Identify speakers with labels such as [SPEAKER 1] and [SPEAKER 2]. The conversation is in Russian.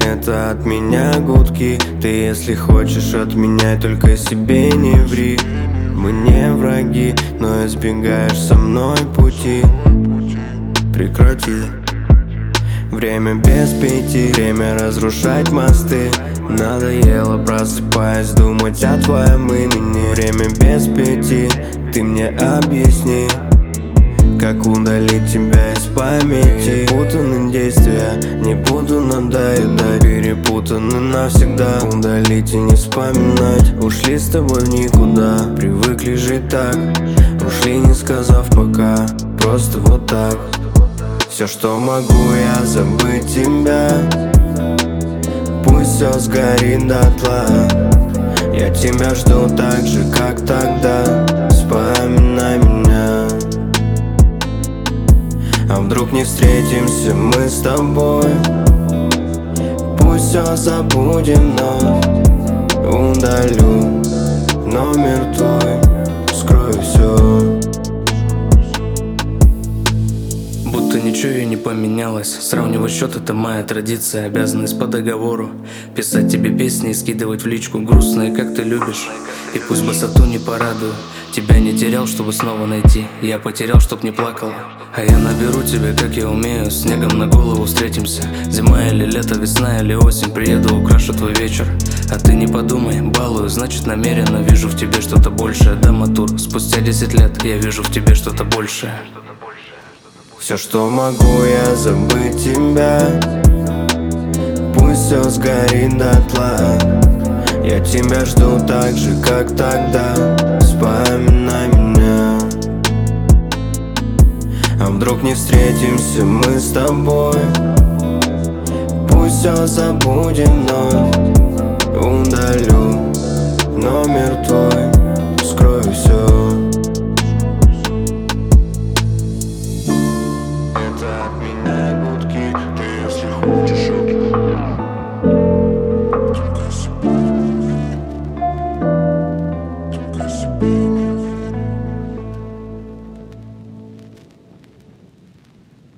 [SPEAKER 1] это от меня гудки. Ты, если хочешь, отменяй, только себе не ври. Мы не враги, но избегаешь со мной пути. Прекрати. Время без пяти, время разрушать мосты. Надоело, просыпаясь, думать о твоем имени. Время без пяти, ты мне объясни, как удалить тебя из памяти. Перепутаны действия, не буду надоедать. Перепутаны навсегда, удалить и не вспоминать. Ушли с тобой в никуда, привыкли жить так. Ушли, не сказав пока, просто вот так. Все, что могу, я забыть тебя. Пусть все сгорит дотла. Я тебя жду так же, как тогда. Вспоминай меня. А вдруг не встретимся мы с тобой? Пусть все забудем, но удалю номер твой, скрою все.
[SPEAKER 2] Будто ничего и не поменялось. Сравнивать счет — это моя традиция. Обязанность по договору. Писать тебе песни и скидывать в личку грустные, как ты любишь. И пусть босоту не порадую. Тебя не терял, чтобы снова найти. Я потерял, чтоб не плакала. А я наберу тебя, как я умею. Снегом на голову встретимся. Зима или лето, весна или осень. Приеду, украшу твой вечер. А ты не подумай, балую, значит намеренно. Вижу в тебе что-то большее. Дома-тур, спустя 10 лет я вижу в тебе что-то большее.
[SPEAKER 1] Все, что могу, я забыть тебя. Пусть все сгорит дотла. Я тебя жду так же, как тогда. Вспоминай меня. А вдруг не встретимся мы с тобой? Пусть все забудем, но удалю номер твой.